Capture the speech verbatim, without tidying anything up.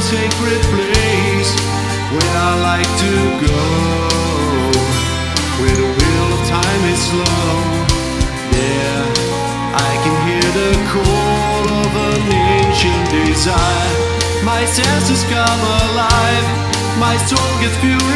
sacred place where I like to go, where the wheel of time is slow. There I can hear the call of an ancient desire. My senses come alive, my soul gets purified.